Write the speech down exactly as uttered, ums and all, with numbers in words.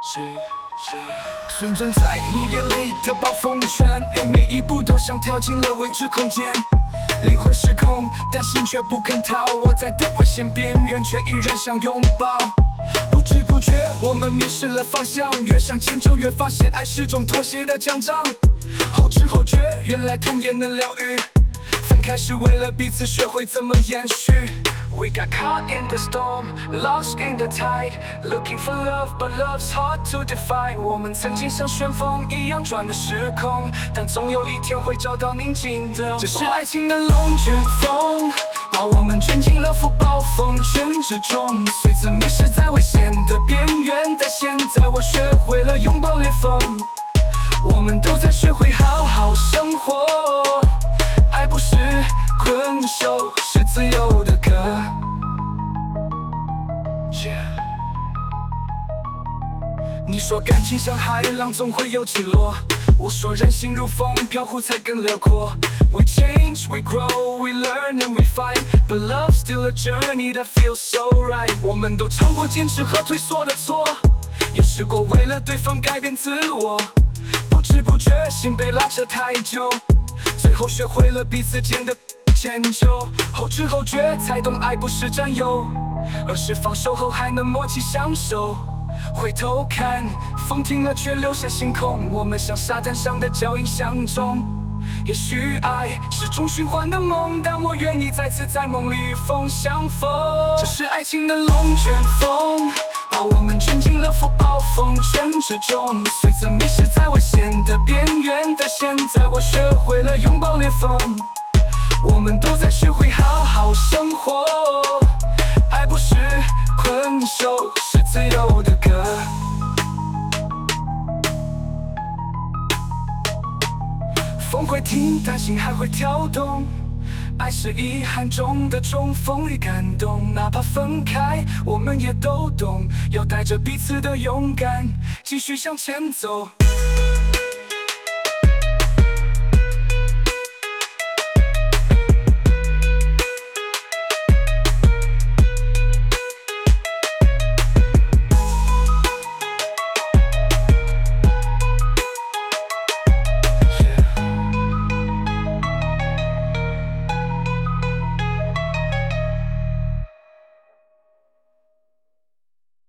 旋转在你眼里的暴风圈，每一步都像跳进了未知空间，灵魂失控，但心却不肯逃。我在的危险边缘，却依然想拥抱。不知不觉，我们迷失了方向，越向前走，越发现爱是种妥协的奖章。后知后觉，原来痛也能疗愈。分开是为了彼此学会怎么延续。We got caught in the storm, lost in the tide, looking for love, but love's hard to define. 我们曾经像旋风一样转的时空，但总有一天会找到宁静的。这是爱情的龙卷风，把我们卷进了风暴风圈之中，随着迷失在危险的边缘。但现在我学会了拥抱裂缝，我们都在学会好好生活。爱不是困兽，是自由的歌。Yeah. 你说感情像海浪，总会有起落。我说人心如风，飘忽才更辽阔。We change, we grow, we learn and we fight, but love's still a journey that feels so right. 我们都尝过坚持和退缩的错，也试过为了对方改变自我。不知不觉，心被拉扯太久，最后学会了彼此间的迁就。后知后觉，才懂爱不是占有，而是放手后还能默契相守。回头看，风停了却留下星空，我们像沙滩上的脚印相中。也许爱是种循环的梦，但我愿意再次在梦里与风相逢。这是爱情的龙卷风，把我们卷进了风暴风圈之中，随着迷失在危险的边缘。但现在我学会了拥抱裂缝，我们都在学会好好生活。爱不是困兽，是自由的歌。风会停，但心还会跳动。爱是遗憾中的重逢与感动，哪怕分开，我们也都懂，要带着彼此的勇敢，继续向前走。